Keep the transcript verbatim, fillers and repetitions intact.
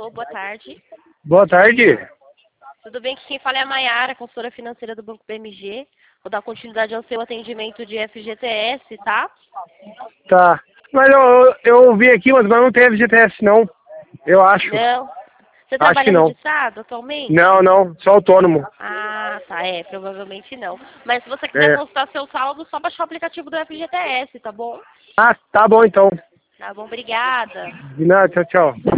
Alô, boa tarde. Boa tarde. Tudo bem? Que quem fala é a Maiara, consultora financeira do Banco P M G. Vou dar continuidade ao seu atendimento de F G T S, tá? Tá. Mas eu, eu vi aqui, mas não tem F G T S não. Eu acho. Não. Você Acho que trabalha não. registrado atualmente? Não, não. Só autônomo. Ah, tá. É, provavelmente não. Mas se você quiser É. consultar seu saldo, só baixar o aplicativo do F G T S, tá bom? Ah, tá bom então. Tá bom, obrigada. De nada, tchau, tchau.